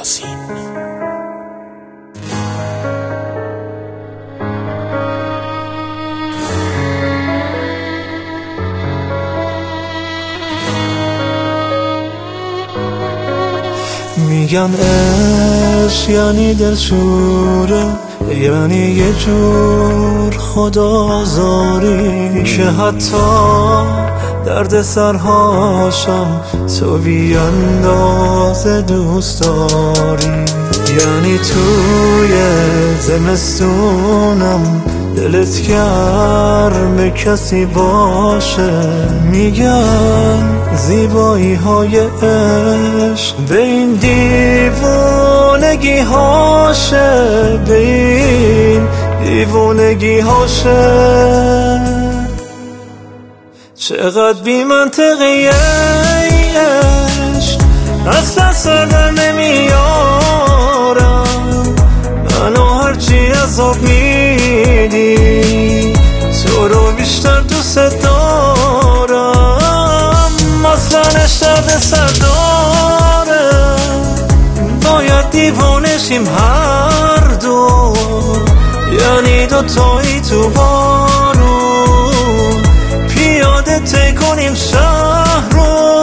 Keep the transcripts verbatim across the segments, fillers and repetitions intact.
یاسین. میگن عشق یعنی دلشوره، یعنی یه جور خدازاری که حتی درد سرهاشم تو بیاندازه دوست داری. یعنی توی زمستونم دلت گرم کسی باشه. میگن زیبایی های عشق به این دیوونگی هاشه، به این دیوونگی هاشه. چقدر بی منطقی عشق، اصلا سر در نمیارم. منو هرچی عذاب میدی تو رو بیشتر دوست دارم. اصلا اشترد سر داره، باید دیوانشیم هر دو، یعنی دوتایی تو بارون پیاده طی کنیم شهر رو.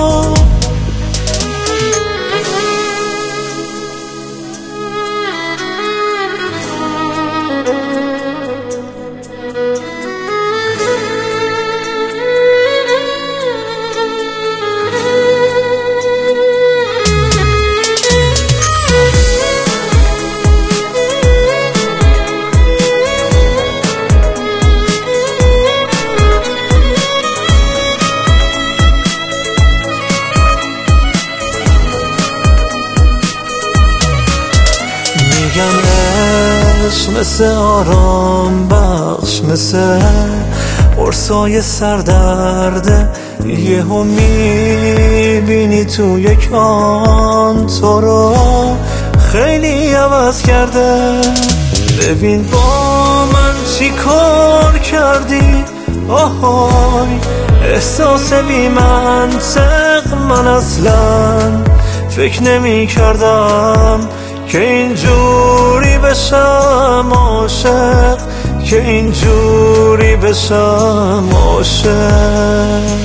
میگن عشق مثل آرام بخش، مثل قرصای سردرده. یهو میبینی تو یک آن تو رو خیلی عوض کرده. ببین با من چی کار کردی، آهای احساس بی منطق. من اصلا فکر نمی کردم که اینجوری بشم عاشق، که اینجوری بشم عاشق.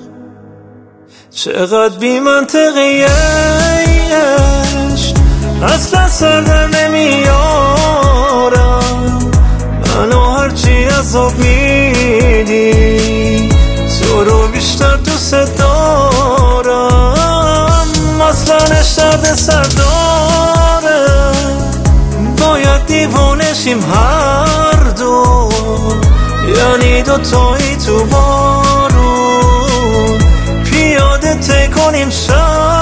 چقدر بی منطقی عشق، اصلا سر در نمیارم. منو هرچی عذاب میدی تو رو بیشتر دوست دارم. اصلا اشترد سر داره، باید دیوانشیم هر دو، یعنی دوتایی تو بارون پیاده طی کنیم شهر.